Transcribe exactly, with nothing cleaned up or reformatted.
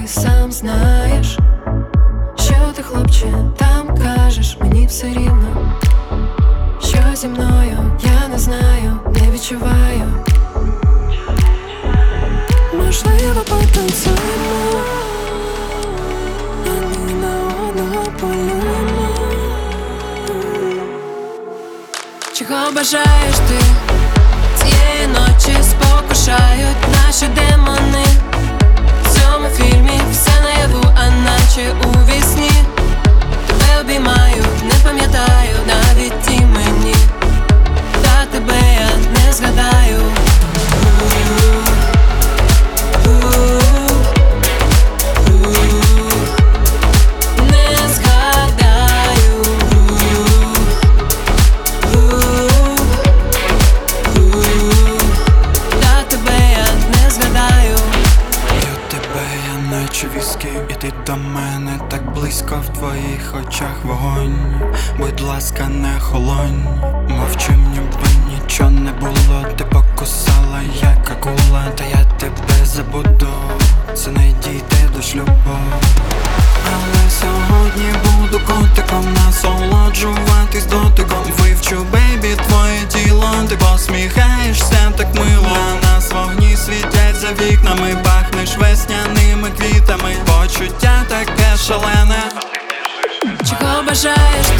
сам знаєш, що ти, хлопче, там кажеш, мені все рівно, що зі мною, я не знаю, не відчуваю. Можливо, потанцюємо, один на одного полюємо. Чого бажаєш ти? Цієї ночі спокушають наші демони. В цьому фільмі все наяву, а наче у вісні. Тебе обіймаю, не пам'ятаю навіть імені, та тебе я не згадаю. І ти до мене так близько, в твоїх очах вогонь. Будь ласка, не холонь, мовчи, ніби нічого не було. Ти покусала, як акула, та я тебе забуду, це не дійде до шлюбу. Але сьогодні буду котиком, насолоджуватись дотиком. Вивчу, бейбі, твоє тіло, ти посміхаєшся так мило. На нас вогні світять за вікнами, пахнеш весняними квітами. Почуття таке шалене. Чого бажаєш